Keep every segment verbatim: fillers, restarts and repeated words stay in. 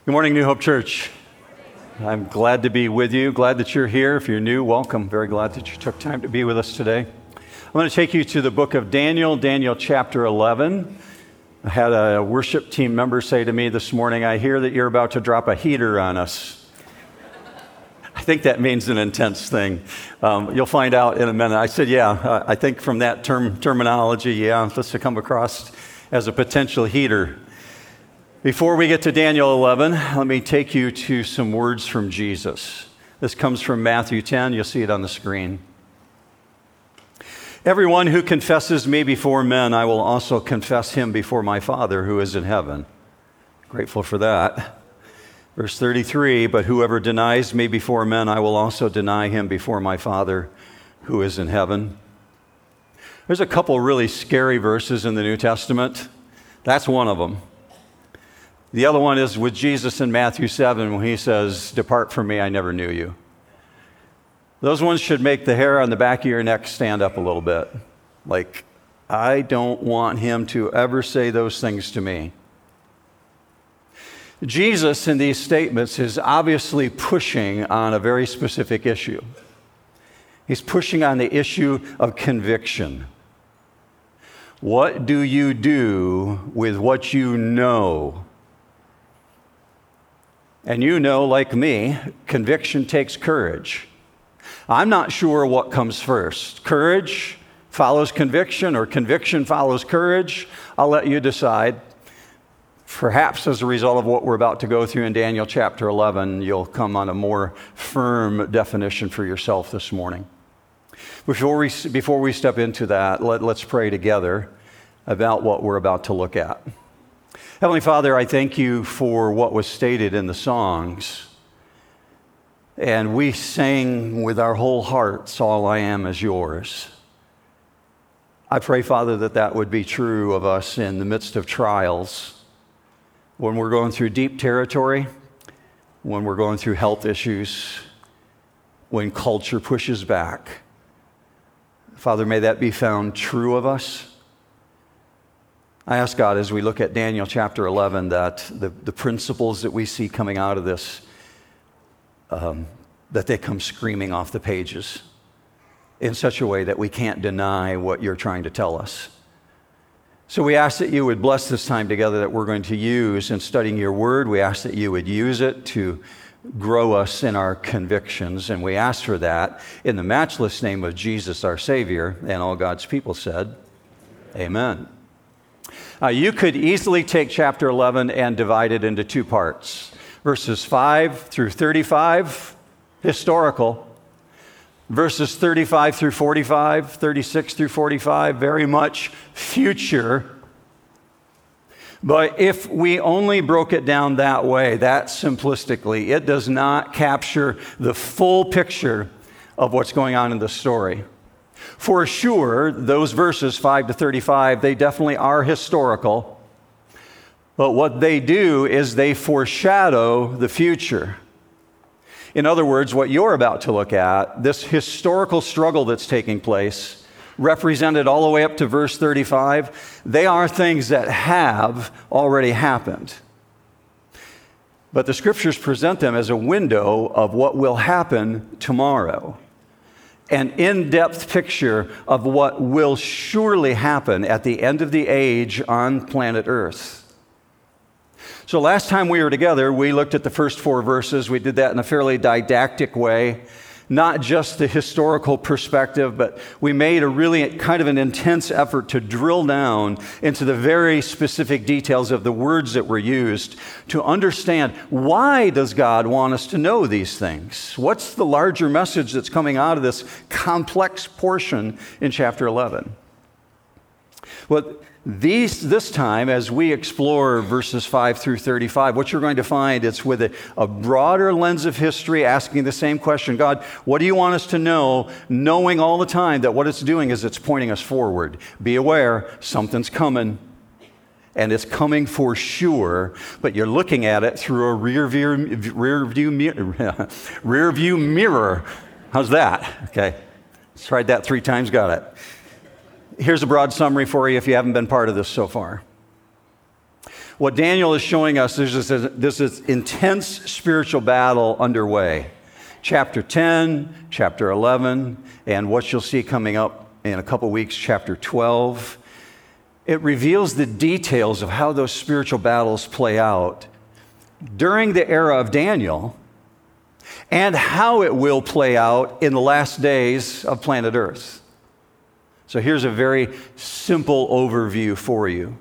Good morning, New Hope Church. I'm glad to be with you. Glad that you're here. If you're new, welcome. Very glad that you took time to be with us today. I'm going to take you to the book of Daniel, Daniel chapter eleven. I had a worship team member say to me this morning, I hear that you're about to drop a heater on us. I think that means an intense thing. Um, you'll find out in a minute. I said, yeah, uh, I think from that term terminology, yeah, this to come across as a potential heater. Before we get to Daniel eleven, let me take you to some words from Jesus. This comes from Matthew ten. You'll see it on the screen. Everyone who confesses me before men, I will also confess him before my Father who is in heaven. Grateful for that. Verse thirty-three, but whoever denies me before men, I will also deny him before my Father who is in heaven. There's a couple really scary verses in the New Testament. That's one of them. The other one is with Jesus in Matthew seven when he says, depart from me, I never knew you. Those ones should make the hair on the back of your neck stand up a little bit. Like, I don't want him to ever say those things to me. Jesus in these statements is obviously pushing on a very specific issue. He's pushing on the issue of conviction. What do you do with what you know? And you know, like me, conviction takes courage. I'm not sure what comes first. Courage follows conviction, or conviction follows courage. I'll let you decide. Perhaps as a result of what we're about to go through in Daniel chapter eleven, you'll come on a more firm definition for yourself this morning. Before we, before we step into that, let, let's pray together about what we're about to look at. Heavenly Father, I thank you for what was stated in the songs. And we sang with our whole hearts, all I am is yours. I pray, Father, that that would be true of us in the midst of trials, when we're going through deep territory, when we're going through health issues, when culture pushes back. Father, may that be found true of us. I ask God, as we look at Daniel chapter eleven, that the, the principles that we see coming out of this, um, that they come screaming off the pages in such a way that we can't deny what you're trying to tell us. So we ask that you would bless this time together that we're going to use in studying your word. We ask that you would use it to grow us in our convictions, and we ask for that in the matchless name of Jesus, our Savior, and all God's people said, amen. Uh, you could easily take chapter eleven and divide it into two parts. Verses five through thirty-five, historical. Verses thirty-five through forty-five, thirty-six through forty-five, very much future. But if we only broke it down that way, that simplistically, it does not capture the full picture of what's going on in the story. For sure, those verses five to thirty-five, they definitely are historical. But what they do is they foreshadow the future. In other words, what you're about to look at, this historical struggle that's taking place, represented all the way up to verse thirty-five, they are things that have already happened. But the scriptures present them as a window of what will happen tomorrow. An in-depth picture of what will surely happen at the end of the age on planet Earth. So last time we were together, we looked at the first four verses. We did that in a fairly didactic way, not just the historical perspective, but we made a really kind of an intense effort to drill down into the very specific details of the words that were used to understand, why does God want us to know these things? What's the larger message that's coming out of this complex portion in chapter eleven? Well, These, this time, as we explore verses five through thirty-five, what you're going to find is with a, a broader lens of history, asking the same question, God, what do you want us to know, knowing all the time that what it's doing is it's pointing us forward. Be aware, something's coming, and it's coming for sure, but you're looking at it through a rear view, rear view, mirror, rear view mirror. How's that? Okay, tried that three times, got it. Here's a broad summary for you if you haven't been part of this so far. What Daniel is showing us is this, this is intense spiritual battle underway. Chapter ten, chapter eleven, and what you'll see coming up in a couple weeks, chapter twelve. It reveals the details of how those spiritual battles play out during the era of Daniel and how it will play out in the last days of planet Earth. So here's a very simple overview for you.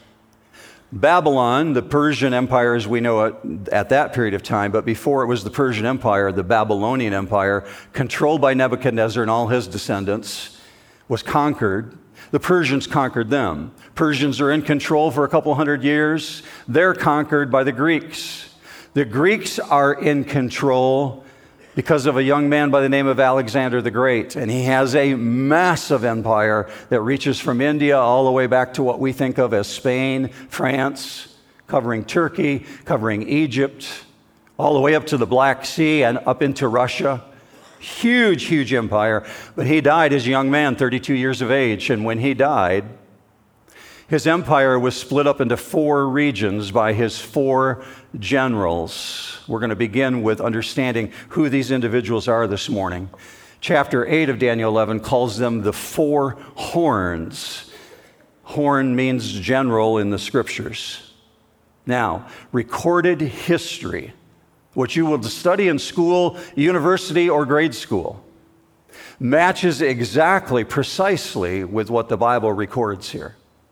Babylon, the Persian Empire as we know it at that period of time, but before it was the Persian Empire, the Babylonian Empire, controlled by Nebuchadnezzar and all his descendants, was conquered. The Persians conquered them. Persians are in control for a couple hundred years. They're conquered by the Greeks. The Greeks are in control because of a young man by the name of Alexander the Great. And he has a massive empire that reaches from India all the way back to what we think of as Spain, France, covering Turkey, covering Egypt, all the way up to the Black Sea and up into Russia. Huge, huge empire. But he died as a young man, thirty-two years of age. And when he died, his empire was split up into four regions by his four generals. We're going to begin with understanding who these individuals are this morning. Chapter eight of Daniel eleven calls them the four horns. Horn means general in the scriptures. Now, recorded history, what you will study in school, university, or grade school, matches exactly, precisely with what the Bible records here.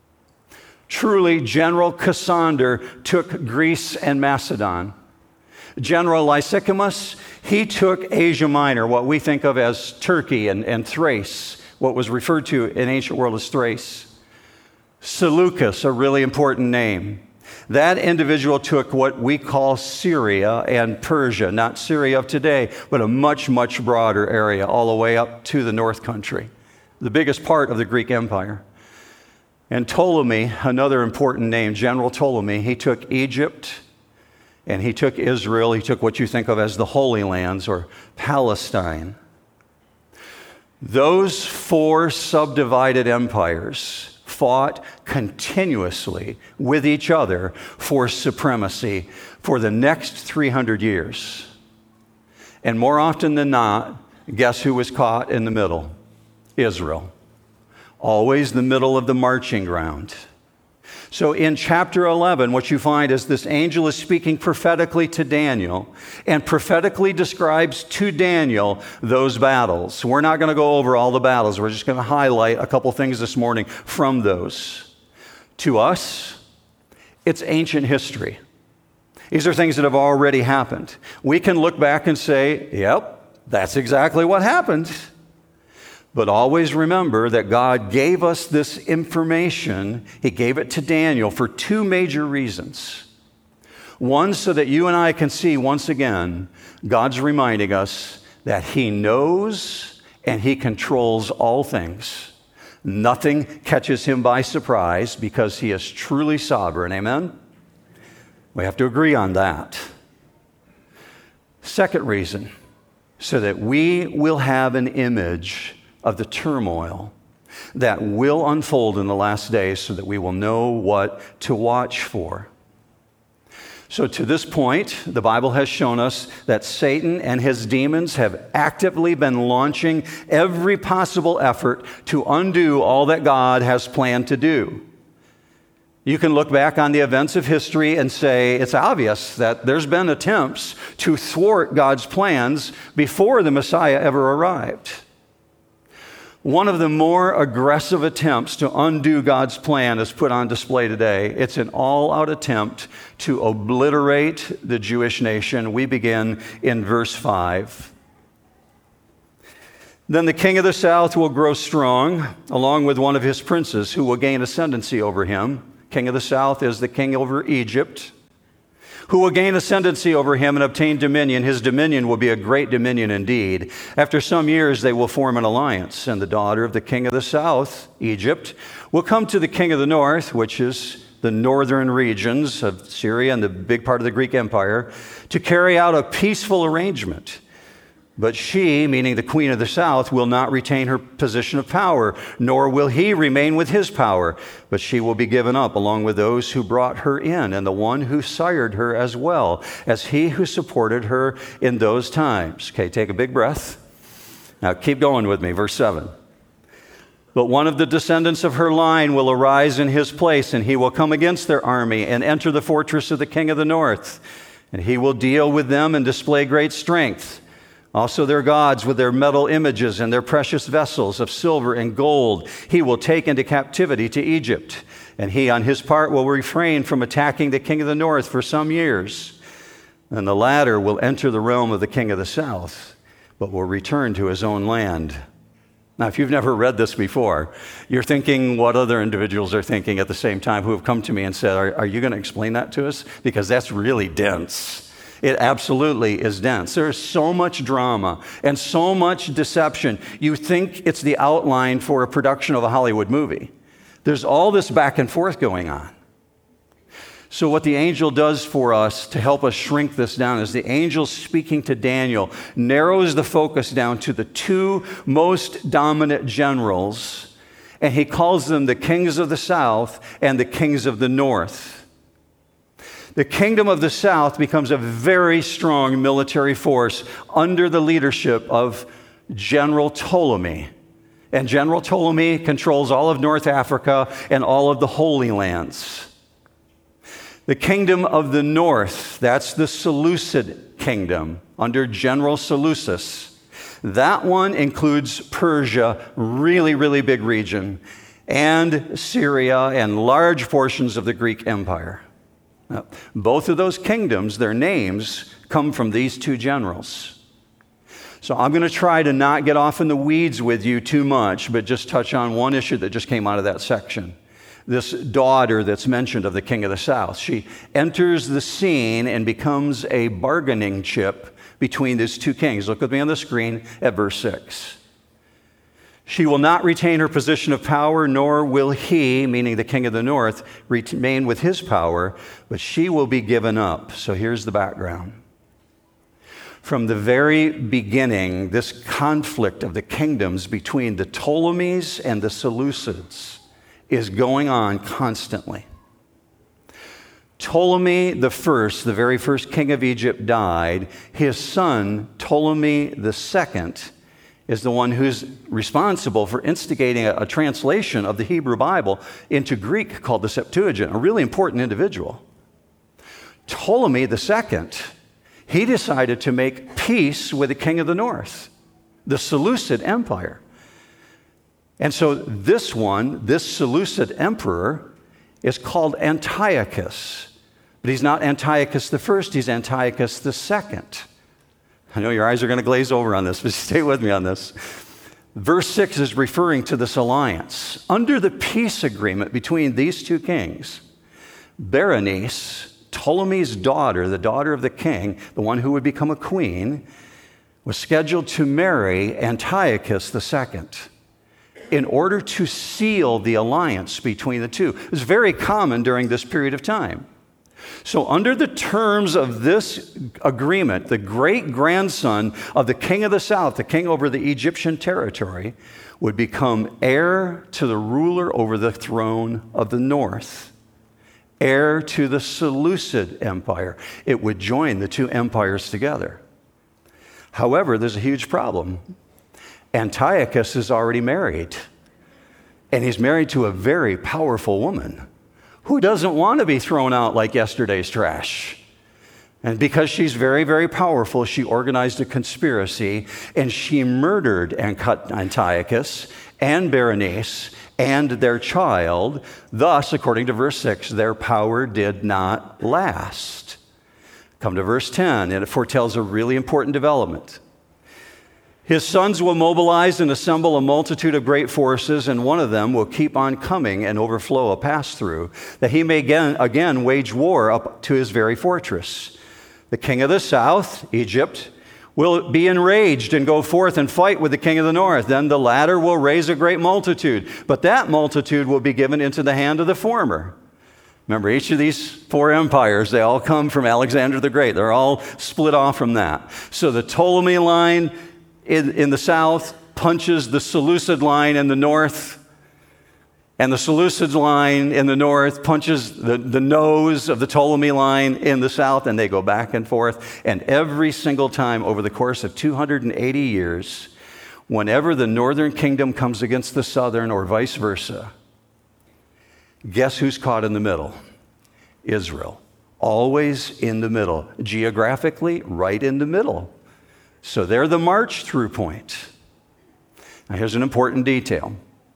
Truly, General Cassander took Greece and Macedon. General Lysicamus, he took Asia Minor, what we think of as Turkey and, and Thrace, what was referred to in ancient world as Thrace. Seleucus, a really important name. That individual took what we call Syria and Persia, not Syria of today, but a much, much broader area, all the way up to the North Country, the biggest part of the Greek Empire. And Ptolemy, another important name, General Ptolemy, he took Egypt and he took Israel. He took what you think of as the Holy Lands or Palestine. Those four subdivided empires fought continuously with each other for supremacy for the next three hundred years. And more often than not, guess who was caught in the middle? Israel. Always the middle of the marching ground. So in chapter eleven, what you find is this angel is speaking prophetically to Daniel and prophetically describes to Daniel those battles. We're not going to go over all the battles. We're just going to highlight a couple things this morning from those. To us, it's ancient history. These are things that have already happened. We can look back and say, yep, that's exactly what happened. But always remember that God gave us this information. He gave it to Daniel for two major reasons. One, so that you and I can see once again, God's reminding us that He knows and He controls all things. Nothing catches Him by surprise because He is truly sovereign. Amen? We have to agree on that. Second reason, so that we will have an image of the turmoil that will unfold in the last days so that we will know what to watch for. So to this point, the Bible has shown us that Satan and his demons have actively been launching every possible effort to undo all that God has planned to do. You can look back on the events of history and say it's obvious that there's been attempts to thwart God's plans before the Messiah ever arrived. One of the more aggressive attempts to undo God's plan is put on display today. It's an all-out attempt to obliterate the Jewish nation. We begin in verse five. Then the king of the south will grow strong, along with one of his princes, who will gain ascendancy over him. King of the south is the king over Egypt, who will gain ascendancy over him and obtain dominion. His dominion will be a great dominion indeed. After some years, they will form an alliance, and the daughter of the king of the south, Egypt, will come to the king of the north, which is the northern regions of Syria and the big part of the Greek Empire, to carry out a peaceful arrangement. But she, meaning the queen of the south, will not retain her position of power, nor will he remain with his power, but she will be given up along with those who brought her in, and the one who sired her as well as he who supported her in those times. Okay, take a big breath. Now keep going with me, verse seven. But one of the descendants of her line will arise in his place, and he will come against their army and enter the fortress of the king of the north, and he will deal with them and display great strength. Also their gods with their metal images and their precious vessels of silver and gold he will take into captivity to Egypt. And he on his part will refrain from attacking the king of the north for some years. And the latter will enter the realm of the king of the south, but will return to his own land. Now, if you've never read this before, you're thinking what other individuals are thinking at the same time who have come to me and said, are, are you going to explain that to us? Because that's really dense. It absolutely is dense. There's so much drama and so much deception. You think it's the outline for a production of a Hollywood movie. There's all this back and forth going on. So what the angel does for us to help us shrink this down is the angel speaking to Daniel narrows the focus down to the two most dominant generals, and he calls them the kings of the south and the kings of the north. The kingdom of the south becomes a very strong military force under the leadership of General Ptolemy. And General Ptolemy controls all of North Africa and all of the Holy Lands. The kingdom of the north, that's the Seleucid kingdom under General Seleucus. That one includes Persia, really, really big region, and Syria and large portions of the Greek Empire. Now, both of those kingdoms, their names come from these two generals. So I'm going to try to not get off in the weeds with you too much, but just touch on one issue that just came out of that section. This daughter that's mentioned of the king of the south, she enters the scene and becomes a bargaining chip between these two kings. Look with me on the screen at verse six. She will not retain her position of power, nor will he, meaning the king of the north, remain with his power, but she will be given up. So here's the background. From the very beginning, this conflict of the kingdoms between the Ptolemies and the Seleucids is going on constantly. Ptolemy the first, the very first king of Egypt, died. His son, Ptolemy the second, is the one who's responsible for instigating a, a translation of the Hebrew Bible into Greek called the Septuagint, a really important individual. Ptolemy the second, he decided to make peace with the king of the north, the Seleucid Empire. And so this one, this Seleucid emperor, is called Antiochus. But he's not Antiochus the first, he's Antiochus the second. I know your eyes are going to glaze over on this, but stay with me on this. Verse six is referring to this alliance. Under the peace agreement between these two kings, Berenice, Ptolemy's daughter, the daughter of the king, the one who would become a queen, was scheduled to marry Antiochus the second in order to seal the alliance between the two. It was very common during this period of time. So under the terms of this agreement, the great-grandson of the king of the south, the king over the Egyptian territory, would become heir to the ruler over the throne of the north, heir to the Seleucid Empire. It would join the two empires together. However, there's a huge problem. Antiochus is already married, and he's married to a very powerful woman. Who doesn't want to be thrown out like yesterday's trash? And because she's very, very powerful, she organized a conspiracy, and she murdered Antiochus and Berenice and their child. Thus, according to verse six, their power did not last. Come to verse ten, and it foretells a really important development. His sons will mobilize and assemble a multitude of great forces, and one of them will keep on coming and overflow a pass-through, that he may again, again wage war up to his very fortress. The king of the south, Egypt, will be enraged and go forth and fight with the king of the north. Then the latter will raise a great multitude, but that multitude will be given into the hand of the former. Remember, each of these four empires, they all come from Alexander the Great. They're all split off from that. So the Ptolemy line in, in the south punches the Seleucid line in the north, and the Seleucid line in the north punches the, the nose of the Ptolemy line in the south, and they go back and forth. And every single time over the course of two hundred eighty years, whenever the northern kingdom comes against the southern or vice versa, guess who's caught in the middle? Israel. Always in the middle. Geographically, right in the middle. So they're the march through point. Now here's an important detail.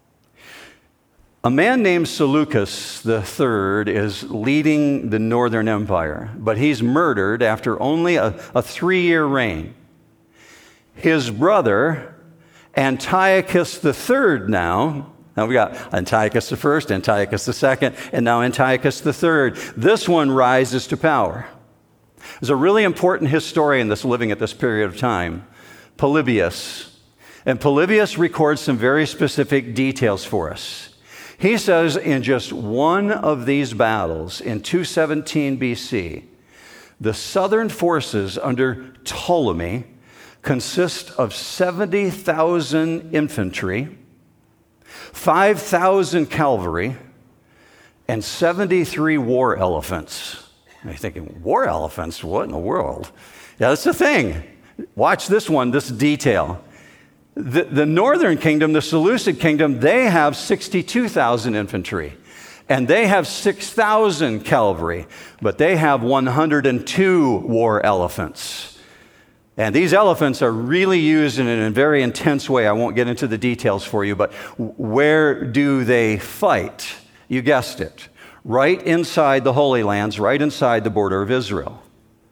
A man named Seleucus the Third is leading the northern empire, but he's murdered after only a, a three-year reign. His brother, Antiochus the Third now, now we got Antiochus the First, Antiochus the Second, and now Antiochus the Third. This one rises to power. There's a really important historian that's living at this period of time, Polybius. And Polybius records some very specific details for us. He says in just one of these battles in two seventeen B C, the southern forces under Ptolemy consist of seventy thousand infantry, five thousand cavalry, and seventy-three war elephants. You're thinking, war elephants? What in the world? Yeah, that's the thing. Watch this one, this detail. The, the northern kingdom, the Seleucid kingdom, they have sixty-two thousand infantry, and they have six thousand cavalry, but they have one hundred two war elephants. And these elephants are really used in a very intense way. I won't get into the details for you, but where do they fight? You guessed it. Right inside the Holy Lands, right inside the border of Israel.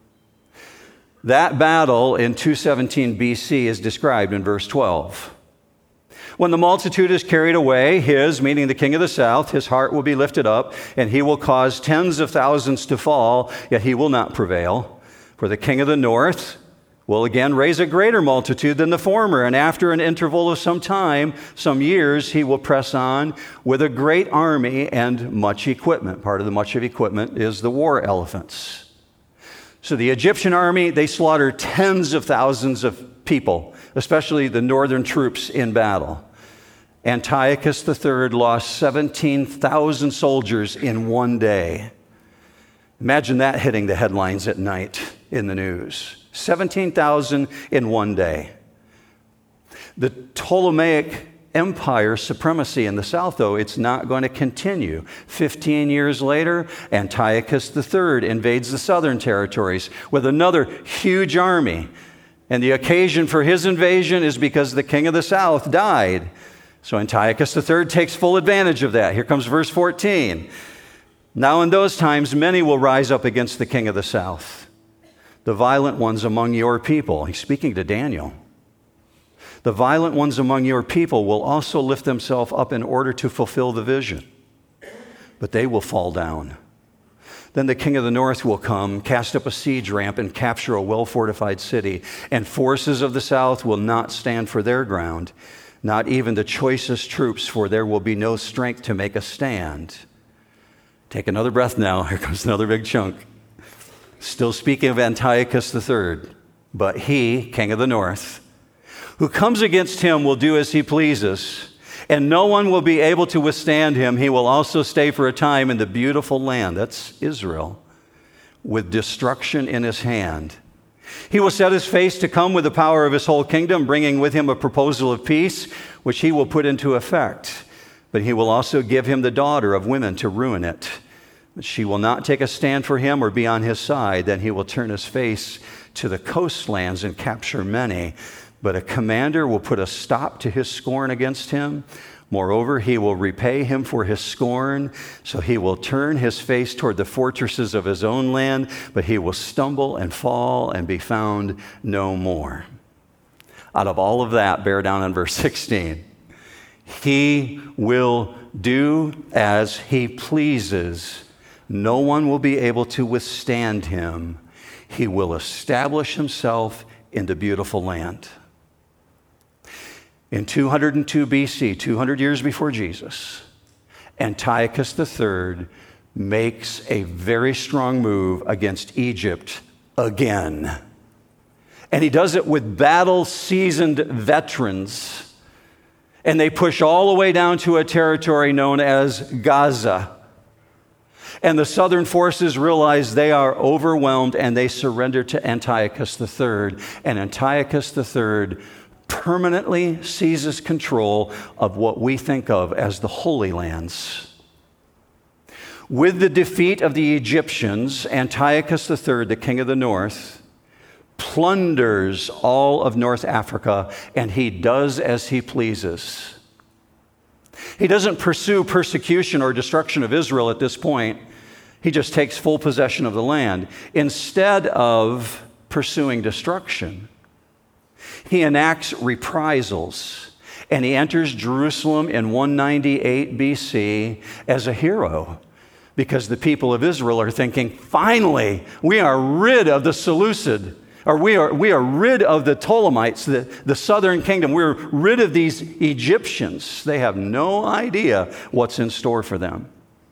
That battle in two seventeen B C is described in verse twelve. When the multitude is carried away, his, meaning the king of the south, his heart will be lifted up, and he will cause tens of thousands to fall, yet he will not prevail. For the king of the north will again raise a greater multitude than the former, and after an interval of some time, some years, he will press on with a great army and much equipment. Part of the much of equipment is the war elephants. So the Egyptian army, they slaughtered tens of thousands of people, especially the northern troops in battle. Antiochus the Third lost seventeen thousand soldiers in one day. Imagine that hitting the headlines at night in the news. seventeen thousand in one day. The Ptolemaic Empire supremacy in the south, though, it's not going to continue. Fifteen years later, Antiochus the Third invades the southern territories with another huge army. And the occasion for his invasion is because the king of the south died. So Antiochus the Third takes full advantage of that. Here comes verse fourteen. Now in those times, many will rise up against the king of the south, the violent ones among your people. He's speaking to Daniel. The violent ones among your people will also lift themselves up in order to fulfill the vision, but they will fall down. Then the king of the north will come, cast up a siege ramp, and capture a well-fortified city, and forces of the south will not stand for their ground, not even the choicest troops, for there will be no strength to make a stand. Take another breath now. Here comes another big chunk. Still speaking of Antiochus the Third, but he, king of the north, who comes against him will do as he pleases, and no one will be able to withstand him. He will also stay for a time in the beautiful land, that's Israel, with destruction in his hand. He will set his face to come with the power of his whole kingdom, bringing with him a proposal of peace, which he will put into effect. But he will also give him the daughter of women to ruin it. But she will not take a stand for him or be on his side. Then he will turn his face to the coastlands and capture many. But a commander will put a stop to his scorn against him. Moreover, he will repay him for his scorn, so he will turn his face toward the fortresses of his own land, but he will stumble and fall and be found no more. Out of all of that, bear down on verse sixteen. He will do as he pleases. No one will be able to withstand him. He will establish himself in the beautiful land. In two hundred two B C, two hundred years before Jesus, Antiochus the Third makes a very strong move against Egypt again. And he does it with battle-seasoned veterans. And they push all the way down to a territory known as Gaza. And the southern forces realize they are overwhelmed, and they surrender to Antiochus the third. And Antiochus the third permanently seizes control of what we think of as the Holy Lands. With the defeat of the Egyptians, Antiochus the third, the king of the north, plunders all of North Africa, and he does as he pleases. He doesn't pursue persecution or destruction of Israel at this point. He just takes full possession of the land. Instead of pursuing destruction, he enacts reprisals, and he enters Jerusalem in one ninety-eight B C as a hero, because the people of Israel are thinking, finally, we are rid of the Seleucid, or we are, we are rid of the Ptolemies, the, the southern kingdom. We're rid of these Egyptians. They have no idea what's in store for them.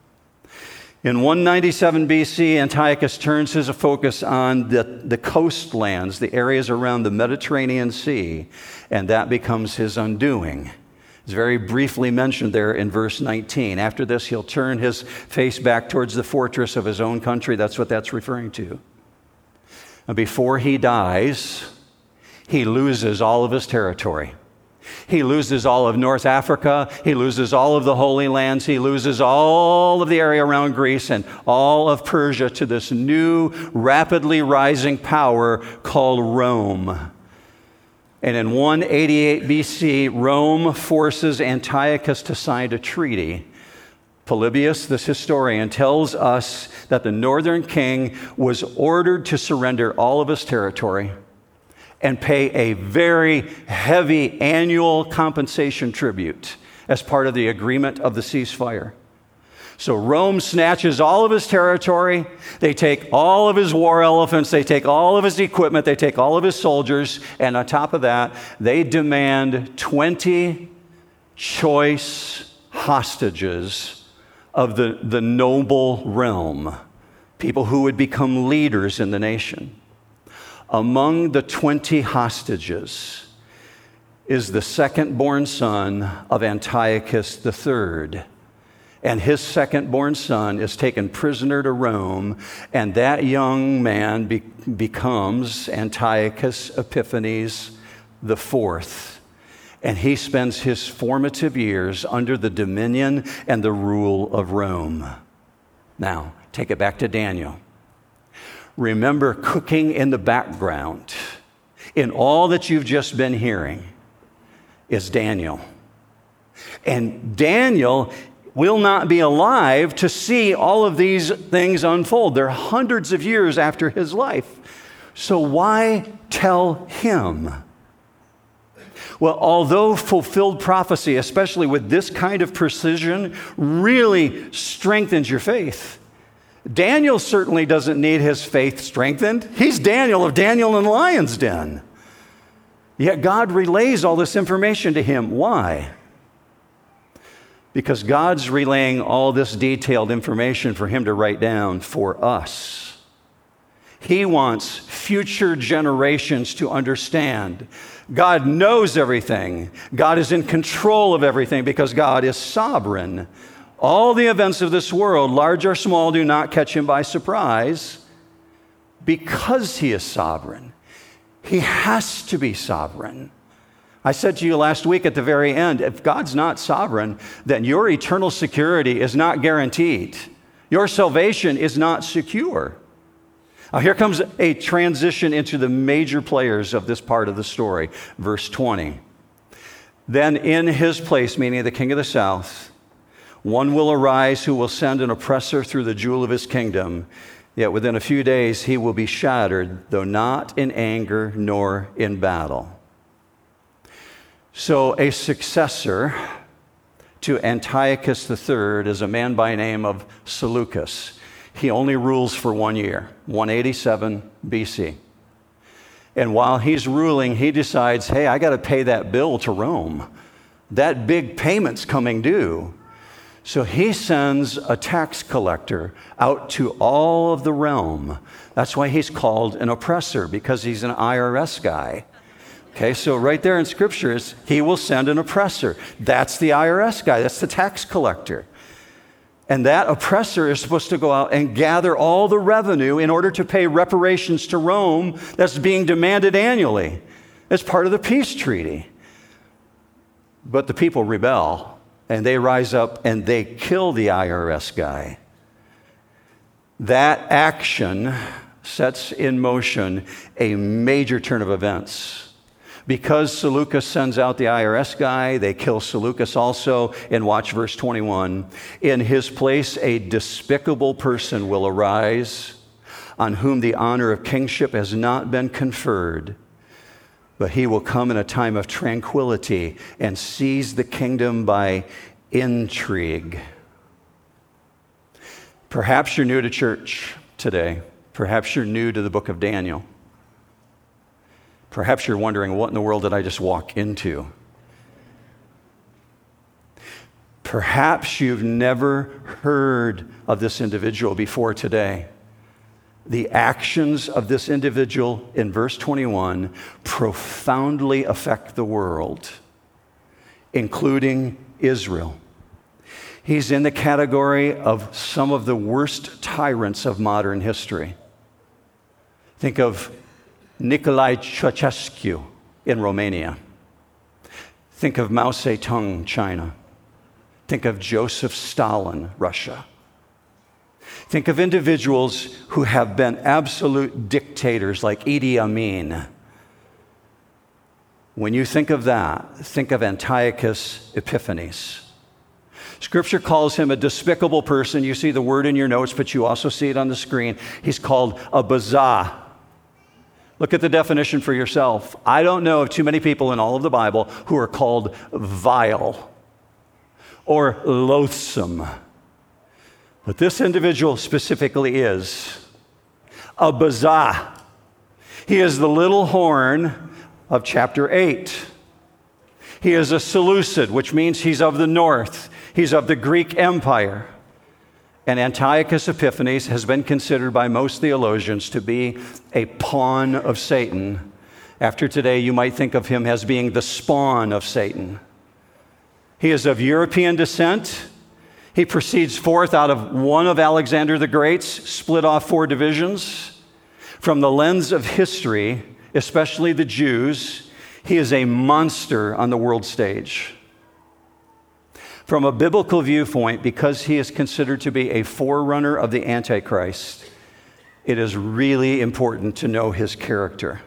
In one ninety-seven B C, Antiochus turns his focus on the, the coastlands, the areas around the Mediterranean Sea, and that becomes his undoing. It's very briefly mentioned there in verse nineteen. After this, he'll turn his face back towards the fortress of his own country. That's what that's referring to. And before he dies, he loses all of his territory. He loses all of North Africa. He loses all of the Holy Lands. He loses all of the area around Greece and all of Persia to this new, rapidly rising power called Rome. And in one eighty-eight B C, Rome forces Antiochus to sign a treaty. Polybius, this historian, tells us that the northern king was ordered to surrender all of his territory and pay a very heavy annual compensation tribute as part of the agreement of the ceasefire. So Rome snatches all of his territory. They take all of his war elephants. They take all of his equipment. They take all of his soldiers. And on top of that, they demand twenty choice hostages of the, the noble realm, people who would become leaders in the nation. Among the twenty hostages is the second-born son of Antiochus the third. And his second-born son is taken prisoner to Rome, and that young man be- becomes Antiochus Epiphanes the fourth. And he spends his formative years under the dominion and the rule of Rome. Now, take it back to Daniel. Remember, cooking in the background in all that you've just been hearing is Daniel. And Daniel will not be alive to see all of these things unfold. They're hundreds of years after his life. So why tell him? Well, although fulfilled prophecy, especially with this kind of precision, really strengthens your faith, Daniel certainly doesn't need his faith strengthened. He's Daniel of Daniel and the Lion's Den. Yet God relays all this information to him. Why? Because God's relaying all this detailed information for him to write down for us. He wants future generations to understand God knows everything. God is in control of everything because God is sovereign. All the events of this world, large or small, do not catch him by surprise because he is sovereign. He has to be sovereign. I said to you last week at the very end, if God's not sovereign, then your eternal security is not guaranteed. Your salvation is not secure. Now, here comes a transition into the major players of this part of the story. Verse twenty. Then in his place, meaning the king of the south, one will arise who will send an oppressor through the jewel of his kingdom. Yet within a few days he will be shattered, though not in anger nor in battle. So a successor to Antiochus the third is a man by the name of Seleucus. He only rules for one year, one eighty-seven B C. And while he's ruling, he decides, hey, I got to pay that bill to Rome. That big payment's coming due. So he sends a tax collector out to all of the realm. That's why he's called an oppressor, because he's an I R S guy. Okay, so right there in Scripture is he will send an oppressor. That's the I R S guy. That's the tax collector. And that oppressor is supposed to go out and gather all the revenue in order to pay reparations to Rome that's being demanded annually as part of the peace treaty. But the people rebel, and they rise up and they kill the I R S guy. That action sets in motion a major turn of events. Because Seleucus sends out the I R S guy, they kill Seleucus also. And watch verse twenty-one. In his place, a despicable person will arise, on whom the honor of kingship has not been conferred. But he will come in a time of tranquility and seize the kingdom by intrigue. Perhaps you're new to church today. Perhaps you're new to the book of Daniel. Perhaps you're wondering, what in the world did I just walk into? Perhaps you've never heard of this individual before today. The actions of this individual in verse twenty-one profoundly affect the world, including Israel. He's in the category of some of the worst tyrants of modern history. Think of Nicolae Ceausescu in Romania. Think of Mao Zedong, China. Think of Joseph Stalin, Russia. Think of individuals who have been absolute dictators like Idi Amin. When you think of that, think of Antiochus Epiphanes. Scripture calls him a despicable person. You see the word in your notes, but you also see it on the screen. He's called a bazah. Look at the definition for yourself. I don't know of too many people in all of the Bible who are called vile or loathsome. But this individual specifically is a bazah. He is the little horn of chapter eight. He is a Seleucid, which means he's of the north. He's of the Greek Empire. And Antiochus Epiphanes has been considered by most theologians to be a pawn of Satan. After today, you might think of him as being the spawn of Satan. He is of European descent. He proceeds forth out of one of Alexander the Great's split off four divisions. From the lens of history, especially the Jews, he is a monster on the world stage. From a biblical viewpoint, because he is considered to be a forerunner of the Antichrist, it is really important to know his character.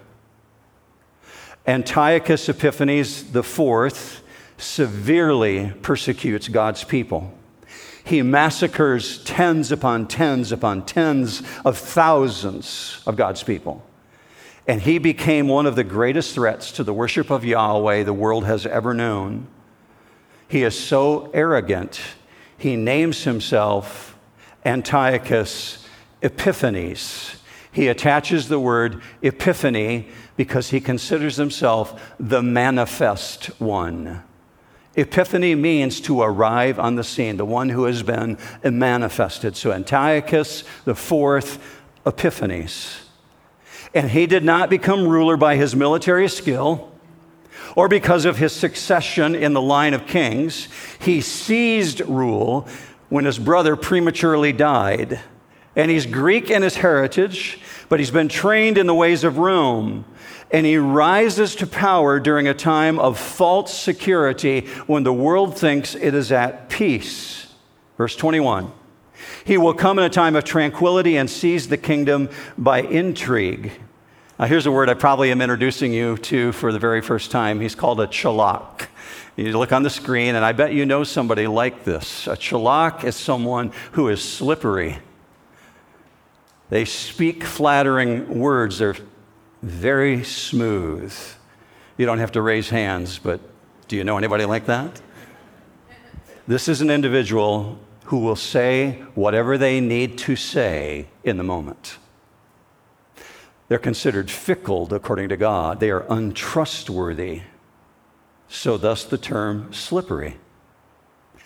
Antiochus Epiphanes the Fourth severely persecutes God's people. He massacres tens upon tens upon tens of thousands of God's people. And he became one of the greatest threats to the worship of Yahweh the world has ever known. He is so arrogant, he names himself Antiochus Epiphanes. He attaches the word epiphany because he considers himself the manifest one. Epiphany means to arrive on the scene, the one who has been manifested. So Antiochus the Fourth Epiphanes. And he did not become ruler by his military skill or because of his succession in the line of kings. He seized rule when his brother prematurely died. And he's Greek in his heritage, but he's been trained in the ways of Rome. And he rises to power during a time of false security when the world thinks it is at peace. Verse twenty-one. He will come in a time of tranquility and seize the kingdom by intrigue. Now, here's a word I probably am introducing you to for the very first time. He's called a chalak. You look on the screen, and I bet you know somebody like this. A chalak is someone who is slippery. They speak flattering words. They're very smooth. You don't have to raise hands, but do you know anybody like that? This is an individual who will say whatever they need to say in the moment. They're considered fickle according to God. They are untrustworthy. So thus the term slippery.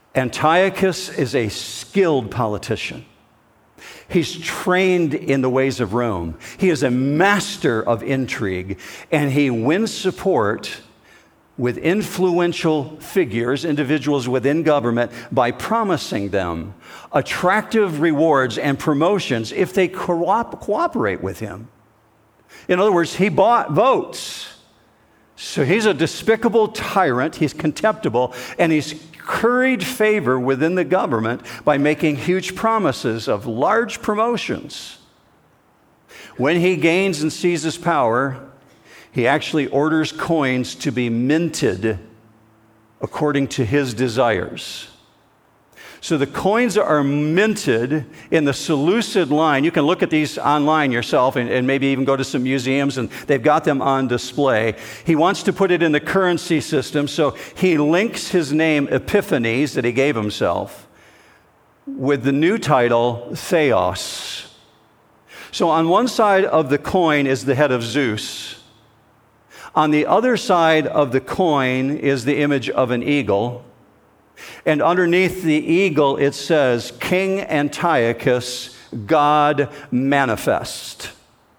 Antiochus is a skilled politician. He's trained in the ways of Rome. He is a master of intrigue, and he wins support with influential figures, individuals within government, by promising them attractive rewards and promotions if they co- cooperate with him. In other words, he bought votes. So he's a despicable tyrant, he's contemptible, and he's curried favor within the government by making huge promises of large promotions. When he gains and seizes power, he actually orders coins to be minted according to his desires. So the coins are minted in the Seleucid line. You can look at these online yourself and, and maybe even go to some museums, and they've got them on display. He wants to put it in the currency system, so he links his name Epiphanes that he gave himself with the new title Theos. So on one side of the coin is the head of Zeus. On the other side of the coin is the image of an eagle. And underneath the eagle, it says, King Antiochus, God manifest.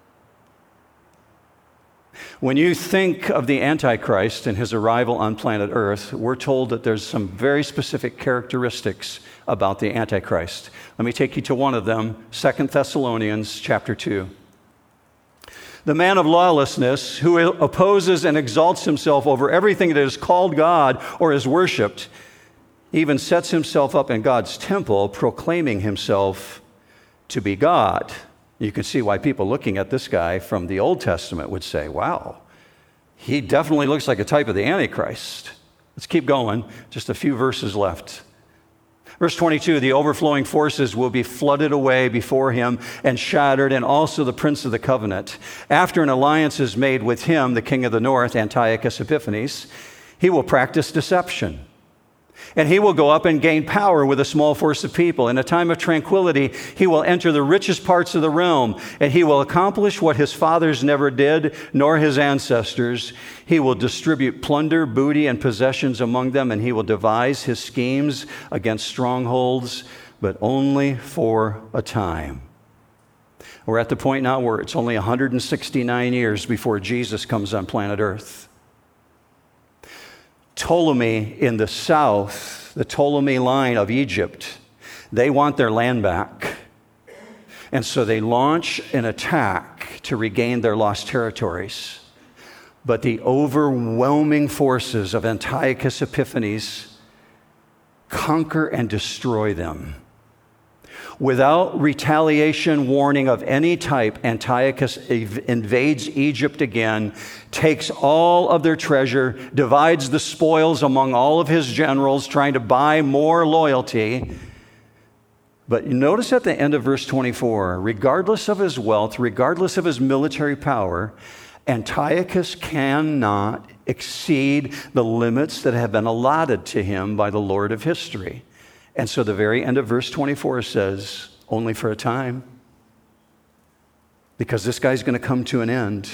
When you think of the Antichrist and his arrival on planet Earth, we're told that there's some very specific characteristics about the Antichrist. Let me take you to one of them, Second Thessalonians chapter two. The man of lawlessness who opposes and exalts himself over everything that is called God or is worshipped, even sets himself up in God's temple, proclaiming himself to be God. You can see why people looking at this guy from the Old Testament would say, wow, he definitely looks like a type of the Antichrist. Let's keep going. Just a few verses left. Verse twenty-two, the overflowing forces will be flooded away before him and shattered, and also the prince of the covenant. After an alliance is made with him, the king of the north, Antiochus Epiphanes, he will practice deception. And he will go up and gain power with a small force of people. In a time of tranquility, he will enter the richest parts of the realm, and he will accomplish what his fathers never did, nor his ancestors. He will distribute plunder, booty, and possessions among them, and he will devise his schemes against strongholds, but only for a time. We're at the point now where it's only one hundred sixty-nine years before Jesus comes on planet Earth. Ptolemy in the south, the Ptolemy line of Egypt, they want their land back. And so they launch an attack to regain their lost territories. But the overwhelming forces of Antiochus Epiphanes conquer and destroy them. Without retaliation warning of any type, Antiochus invades Egypt again, takes all of their treasure, divides the spoils among all of his generals, trying to buy more loyalty. But notice at the end of verse twenty-four, regardless of his wealth, regardless of his military power, Antiochus cannot exceed the limits that have been allotted to him by the Lord of history. And so the very end of verse twenty-four says, only for a time, because this guy's going to come to an end.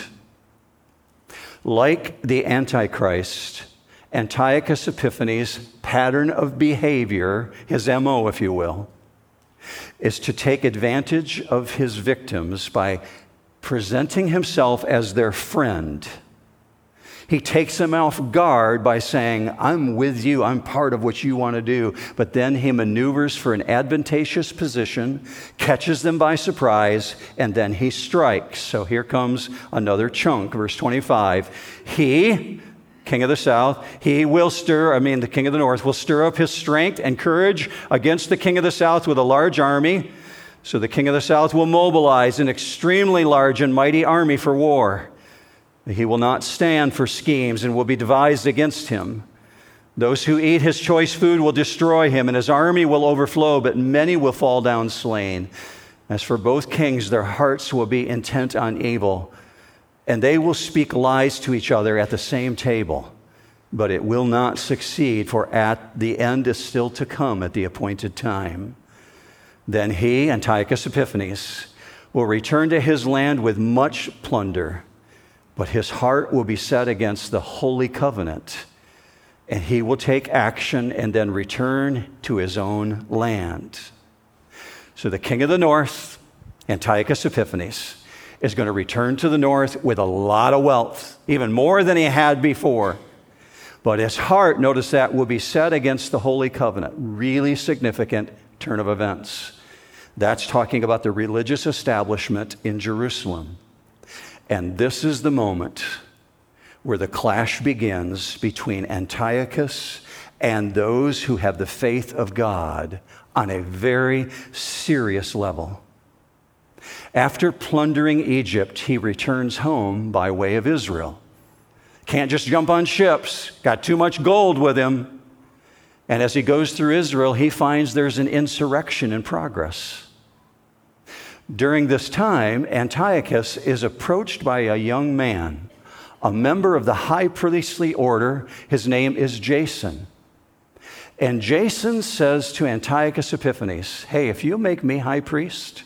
Like the Antichrist, Antiochus Epiphanes' pattern of behavior, his M O, if you will, is to take advantage of his victims by presenting himself as their friend. He takes them off guard by saying, I'm with you, I'm part of what you want to do. But then he maneuvers for an advantageous position, catches them by surprise, and then he strikes. So here comes another chunk, verse twenty-five. He, king of the south, he will stir, I mean the king of the north, will stir up his strength and courage against the king of the south with a large army. So the king of the south will mobilize an extremely large and mighty army for war. He will not stand for schemes and will be devised against him. Those who eat his choice food will destroy him, and his army will overflow, but many will fall down slain. As for both kings, their hearts will be intent on evil, and they will speak lies to each other at the same table. But it will not succeed, for at the end is still to come at the appointed time. Then he, Antiochus Epiphanes, will return to his land with much plunder, but his heart will be set against the holy covenant, and he will take action and then return to his own land. So the king of the north, Antiochus Epiphanes, is going to return to the north with a lot of wealth, even more than he had before. But his heart, notice that, will be set against the Holy Covenant. Really significant turn of events. That's talking about the religious establishment in Jerusalem. And this is the moment where the clash begins between Antiochus and those who have the faith of God on a very serious level. After plundering Egypt, he returns home by way of Israel. Can't just jump on ships, got too much gold with him. And as he goes through Israel, he finds there's an insurrection in progress. During this time, Antiochus is approached by a young man, a member of the high priestly order. His name is Jason. And Jason says to Antiochus Epiphanes, hey, if you make me high priest,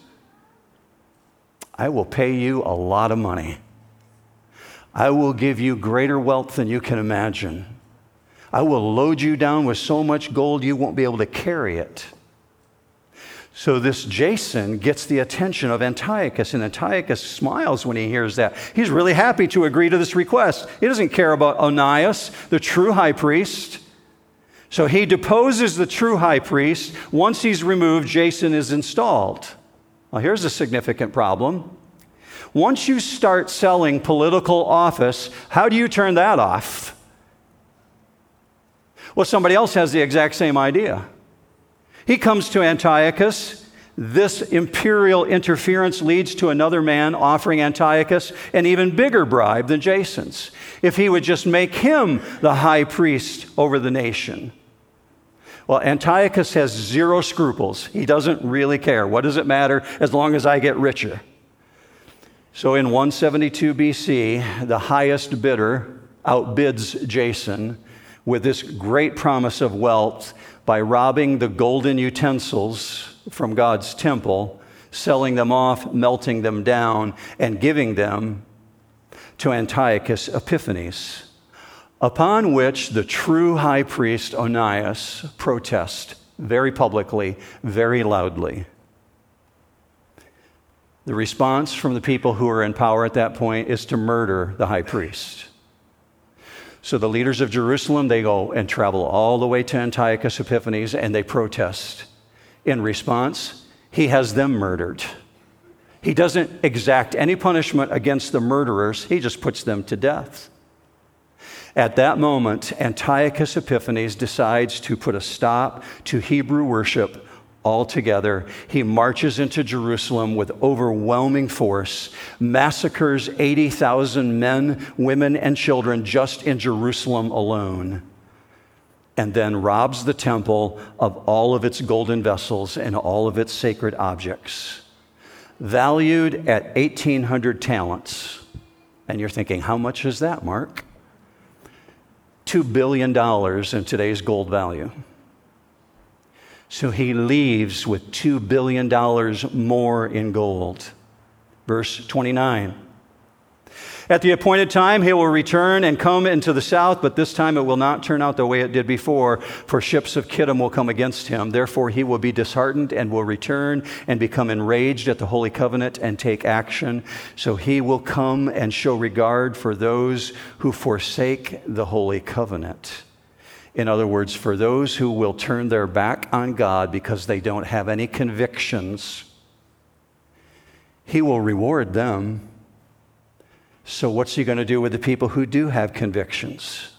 I will pay you a lot of money. I will give you greater wealth than you can imagine. I will load you down with so much gold you won't be able to carry it. So this Jason gets the attention of Antiochus, and Antiochus smiles when he hears that. He's really happy to agree to this request. He doesn't care about Onias, the true high priest. So he deposes the true high priest. Once he's removed, Jason is installed. Well, here's a significant problem. Once you start selling political office, how do you turn that off? Well, somebody else has the exact same idea. He comes to Antiochus. This imperial interference leads to another man offering Antiochus an even bigger bribe than Jason's, if he would just make him the high priest over the nation. Well, Antiochus has zero scruples. He doesn't really care. What does it matter as long as I get richer? So in one seventy-two B C, the highest bidder outbids Jason with this great promise of wealth by robbing the golden utensils from God's temple, selling them off, melting them down, and giving them to Antiochus Epiphanes, upon which the true high priest Onias protests very publicly, very loudly. The response from the people who are in power at that point is to murder the high priest. So the leaders of Jerusalem, they go and travel all the way to Antiochus Epiphanes, and they protest. In response, he has them murdered. He doesn't exact any punishment against the murderers. He just puts them to death. At that moment, Antiochus Epiphanes decides to put a stop to Hebrew worship altogether. He marches into Jerusalem with overwhelming force, massacres eighty thousand men, women, and children just in Jerusalem alone, and then robs the temple of all of its golden vessels and all of its sacred objects, valued at eighteen hundred talents. And you're thinking, how much is that, Mark? two billion dollars in today's gold value. So he leaves with two billion dollars more in gold. Verse twenty-nine. At the appointed time, he will return and come into the south, but this time it will not turn out the way it did before, for ships of Kittim will come against him. Therefore, he will be disheartened and will return and become enraged at the Holy Covenant and take action. So he will come and show regard for those who forsake the Holy Covenant. In other words, for those who will turn their back on God because they don't have any convictions, he will reward them. So what's he going to do with the people who do have convictions?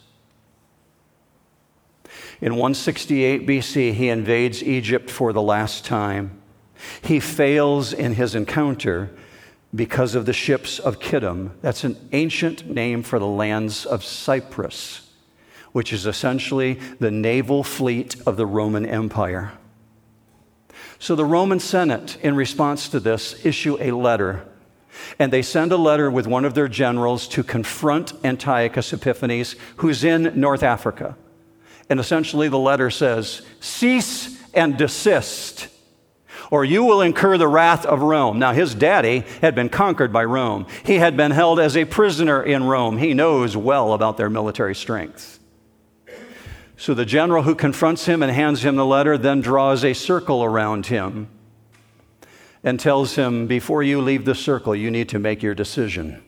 In one sixty-eight B C, he invades Egypt for the last time. He fails in his encounter because of the ships of Kittim. That's an ancient name for the lands of Cyprus, which is essentially the naval fleet of the Roman Empire. So the Roman Senate, in response to this, issue a letter. And they send a letter with one of their generals to confront Antiochus Epiphanes, who's in North Africa. And essentially the letter says, cease and desist, or you will incur the wrath of Rome. Now, his daddy had been conquered by Rome. He had been held as a prisoner in Rome. He knows well about their military strength. So the general who confronts him and hands him the letter then draws a circle around him and tells him, before you leave the circle, you need to make your decision.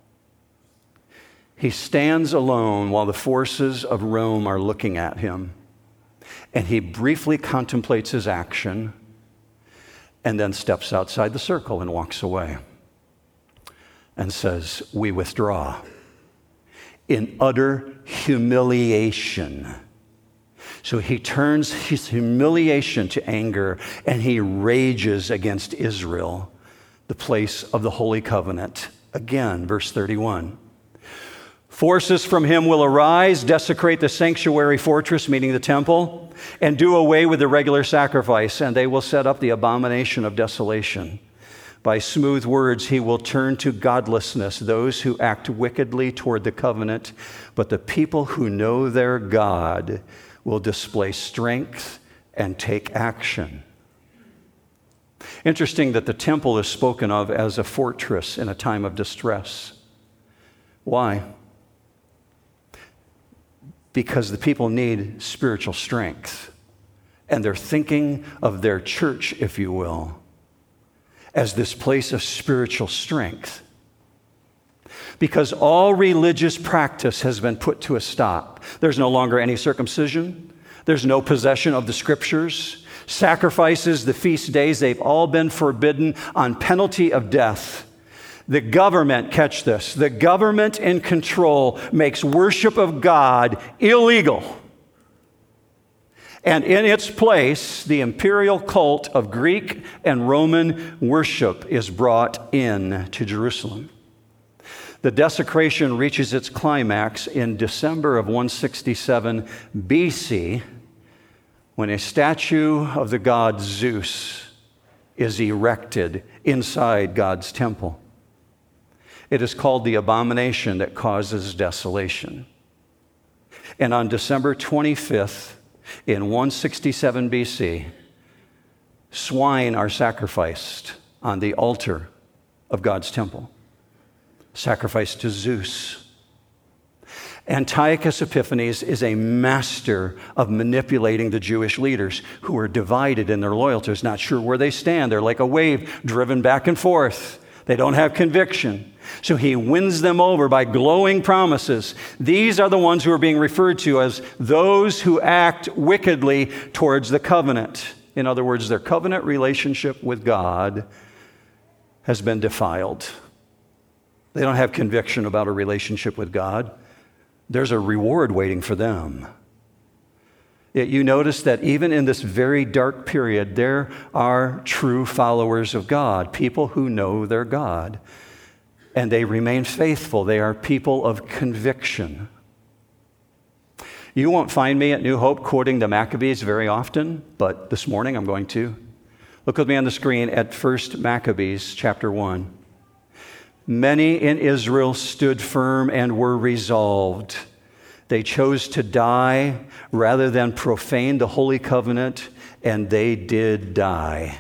He stands alone while the forces of Rome are looking at him, and he briefly contemplates his action and then steps outside the circle and walks away and says, we withdraw in utter humiliation. So he turns his humiliation to anger, and he rages against Israel, the place of the Holy Covenant. Again, verse thirty-one. Forces from him will arise, desecrate the sanctuary fortress, meaning the temple, and do away with the regular sacrifice, and they will set up the abomination of desolation. By smooth words, he will turn to godlessness those who act wickedly toward the covenant, but the people who know their God will display strength and take action. Interesting that the temple is spoken of as a fortress in a time of distress. Why? Because the people need spiritual strength, and they're thinking of their church, if you will, as this place of spiritual strength. Because all religious practice has been put to a stop. There's no longer any circumcision. There's no possession of the scriptures. Sacrifices, the feast days, they've all been forbidden on penalty of death. The government, catch this, the government in control makes worship of God illegal. And in its place, the imperial cult of Greek and Roman worship is brought in to Jerusalem. The desecration reaches its climax in December of one sixty-seven B C, when a statue of the god Zeus is erected inside God's temple. It is called the abomination that causes desolation. And on December twenty-fifth, in one sixty-seven B C, swine are sacrificed on the altar of God's temple. Sacrificed to Zeus. Antiochus Epiphanes is a master of manipulating the Jewish leaders who are divided in their loyalties, not sure where they stand. They're like a wave driven back and forth. They don't have conviction. So he wins them over by glowing promises. These are the ones who are being referred to as those who act wickedly towards the covenant. In other words, their covenant relationship with God has been defiled. They don't have conviction about a relationship with God. There's a reward waiting for them. Yet you notice that even in this very dark period, there are true followers of God, people who know their God, and they remain faithful. They are people of conviction. You won't find me at New Hope quoting the Maccabees very often, but this morning I'm going to. Look with me on the screen at First Maccabees chapter one. Many in Israel stood firm and were resolved. They chose to die rather than profane the Holy Covenant, and they did die.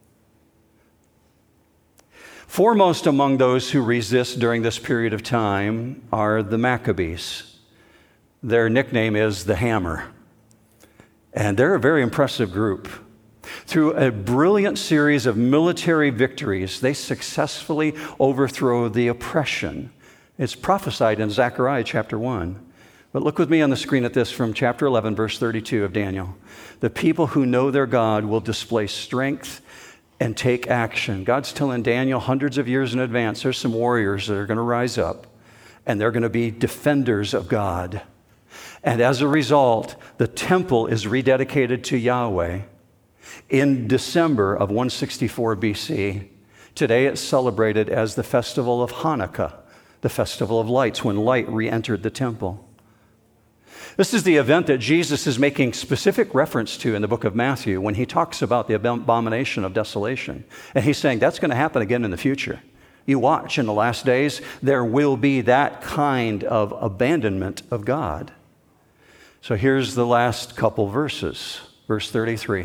Foremost among those who resist during this period of time are the Maccabees. Their nickname is the Hammer, and they're a very impressive group. Through a brilliant series of military victories, they successfully overthrow the oppression. It's prophesied in Zechariah chapter one. But look with me on the screen at this from chapter eleven, verse thirty-two of Daniel. The people who know their God will display strength and take action. God's telling Daniel hundreds of years in advance, there's some warriors that are going to rise up, and they're going to be defenders of God. And as a result, the temple is rededicated to Yahweh in December of one sixty-four B C. Today it's celebrated as the festival of Hanukkah, the festival of lights, when light re-entered the temple. This is the event that Jesus is making specific reference to in the book of Matthew when he talks about the abomination of desolation. And he's saying that's going to happen again in the future. You watch, in the last days, there will be that kind of abandonment of God. So here's the last couple verses. Verse thirty-three.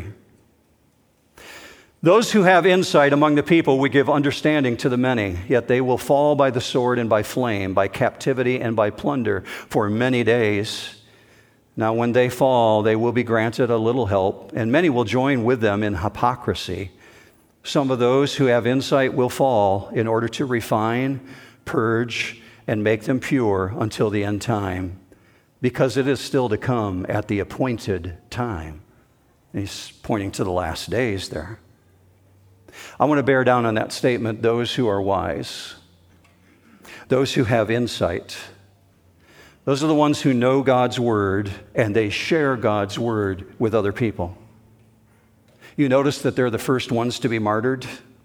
Those who have insight among the people will give understanding to the many, yet they will fall by the sword and by flame, by captivity and by plunder for many days. Now, when they fall, they will be granted a little help, and many will join with them in hypocrisy. Some of those who have insight will fall in order to refine, purge, and make them pure until the end time, because it is still to come at the appointed time. And he's pointing to the last days there. I want to bear down on that statement, those who are wise, those who have insight. Those are the ones who know God's word and they share God's word with other people. You notice that they're the first ones to be martyred.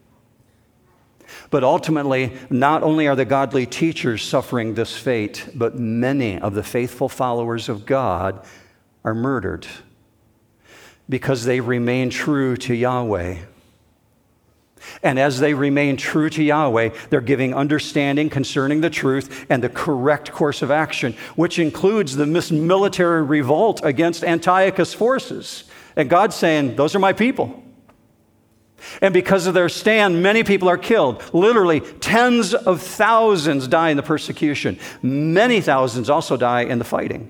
But ultimately, not only are the godly teachers suffering this fate, but many of the faithful followers of God are murdered because they remain true to Yahweh. And as they remain true to Yahweh, they're giving understanding concerning the truth and the correct course of action, which includes the military revolt against Antiochus' forces. And God's saying, those are my people. And because of their stand, many people are killed. Literally, tens of thousands die in the persecution. Many thousands also die in the fighting.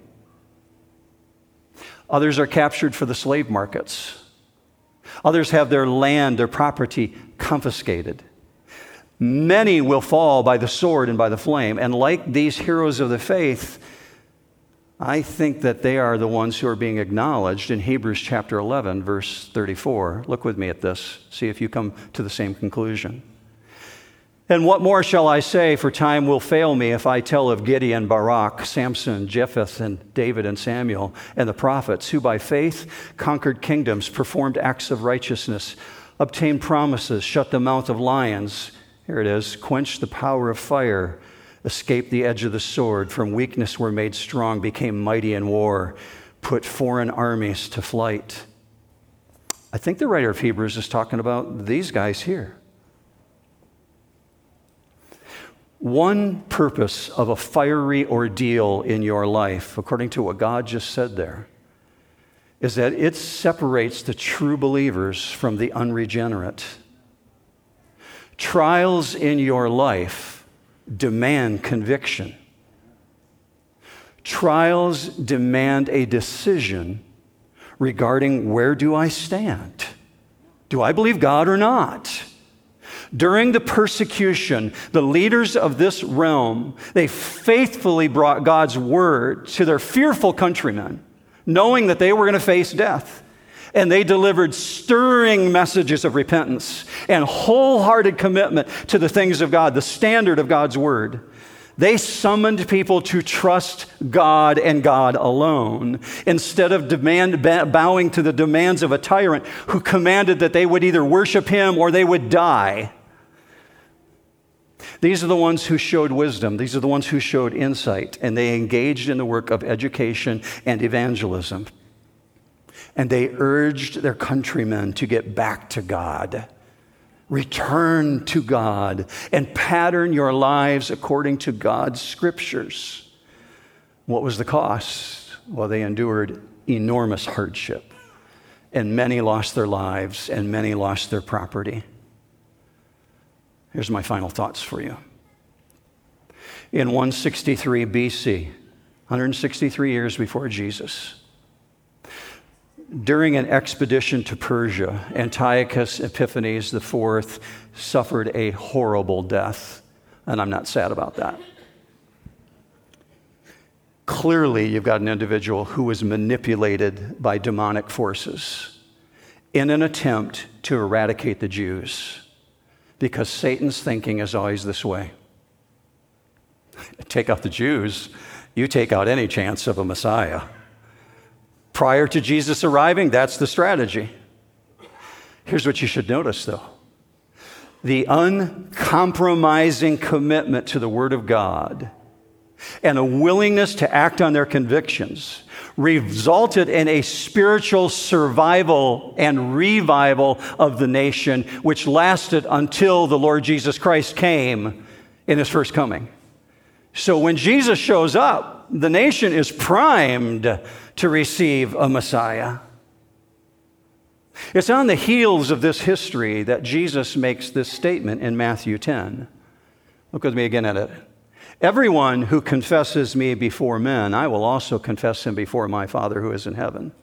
Others are captured for the slave markets. Others have their land, their property confiscated. Many will fall by the sword and by the flame. And like these heroes of the faith, I think that they are the ones who are being acknowledged in Hebrews chapter eleven, verse thirty-four. Look with me at this. See if you come to the same conclusion. And what more shall I say, for time will fail me if I tell of Gideon, Barak, Samson, Jephthah, and David and Samuel, and the prophets, who by faith conquered kingdoms, performed acts of righteousness, obtained promises, shut the mouth of lions, here it is, quenched the power of fire, escaped the edge of the sword, from weakness were made strong, became mighty in war, put foreign armies to flight. I think the writer of Hebrews is talking about these guys here. One purpose of a fiery ordeal in your life, according to what God just said there, is that it separates the true believers from the unregenerate. Trials in your life demand conviction. Trials demand a decision regarding, where do I stand? Do I believe God or not? During the persecution, the leaders of this realm, they faithfully brought God's word to their fearful countrymen, knowing that they were going to face death. And they delivered stirring messages of repentance and wholehearted commitment to the things of God, the standard of God's word. They summoned people to trust God and God alone, instead of demand, bowing to the demands of a tyrant who commanded that they would either worship him or they would die. These are the ones who showed wisdom. These are the ones who showed insight, and they engaged in the work of education and evangelism. And they urged their countrymen to get back to God. Return to God and pattern your lives according to God's scriptures. What was the cost? Well, they endured enormous hardship, and many lost their lives, and many lost their property. Here's my final thoughts for you. In one sixty-three B C, one hundred sixty-three years before Jesus, during an expedition to Persia, Antiochus Epiphanes the fourth suffered a horrible death, and I'm not sad about that. Clearly, you've got an individual who was manipulated by demonic forces in an attempt to eradicate the Jews, because Satan's thinking is always this way. Take out the Jews, you take out any chance of a Messiah. Prior to Jesus arriving, that's the strategy. Here's what you should notice, though. The uncompromising commitment to the Word of God and a willingness to act on their convictions resulted in a spiritual survival and revival of the nation, which lasted until the Lord Jesus Christ came in his first coming. So when Jesus shows up, the nation is primed to receive a Messiah. It's on the heels of this history that Jesus makes this statement in Matthew ten. Look with me again at it. Everyone who confesses me before men, I will also confess him before my Father who is in heaven.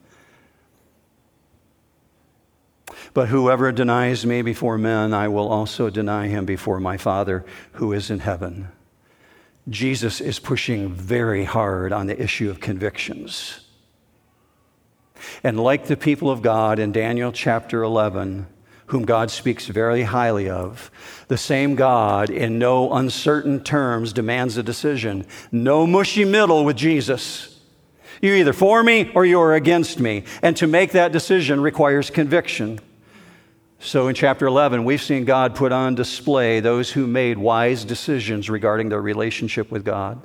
But whoever denies me before men, I will also deny him before my Father who is in heaven. Jesus is pushing very hard on the issue of convictions. And like the people of God in Daniel chapter eleven, whom God speaks very highly of, the same God in no uncertain terms demands a decision. No mushy middle with Jesus. You're either for me or you're against me. And to make that decision requires conviction. So in chapter eleven, we've seen God put on display those who made wise decisions regarding their relationship with God.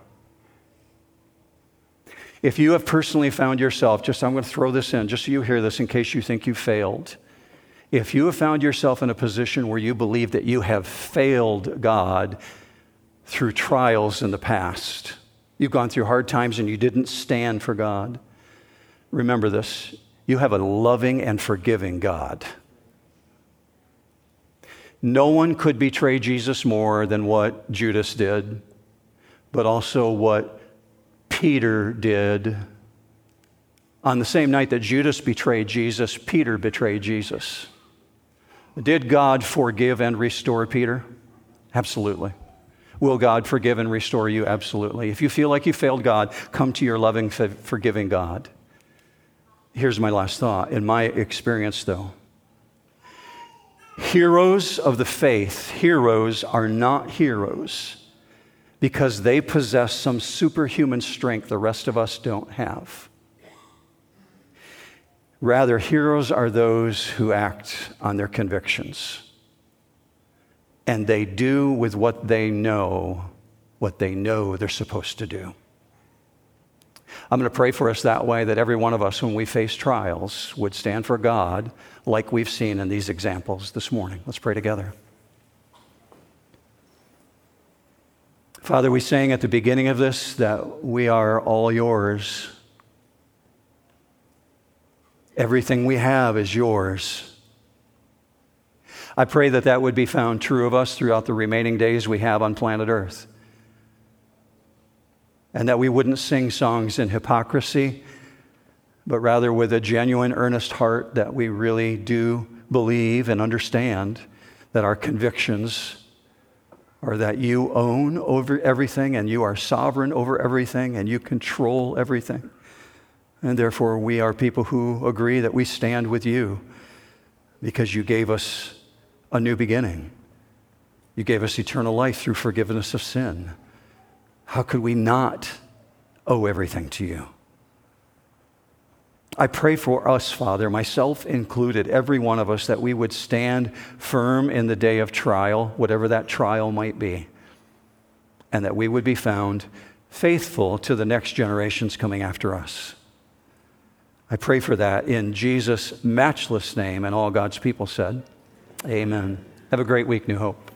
If you have personally found yourself, just I'm going to throw this in, just so you hear this in case you think you failed. If you have found yourself in a position where you believe that you have failed God through trials in the past, you've gone through hard times and you didn't stand for God, remember this, you have a loving and forgiving God. No one could betray Jesus more than what Judas did, but also what Peter did. On the same night that Judas betrayed Jesus, Peter betrayed Jesus. Did God forgive and restore Peter? Absolutely. Will God forgive and restore you? Absolutely. If you feel like you failed God, come to your loving, forgiving God. Here's my last thought. In my experience, though, heroes of the faith, heroes are not heroes because they possess some superhuman strength the rest of us don't have. Rather, heroes are those who act on their convictions. And they do with what they know, what they know they're supposed to do. I'm going to pray for us that way, that every one of us, when we face trials, would stand for God like we've seen in these examples this morning. Let's pray together. Father, we sang at the beginning of this that we are all yours. Everything we have is yours. I pray that that would be found true of us throughout the remaining days we have on planet Earth. And that we wouldn't sing songs in hypocrisy, but rather with a genuine, earnest heart that we really do believe and understand that our convictions are that you own over everything and you are sovereign over everything and you control everything. And therefore, we are people who agree that we stand with you because you gave us a new beginning. You gave us eternal life through forgiveness of sin. How could we not owe everything to you? I pray for us, Father, myself included, every one of us, that we would stand firm in the day of trial, whatever that trial might be, and that we would be found faithful to the next generations coming after us. I pray for that in Jesus' matchless name, and all God's people said, amen. Have a great week, New Hope.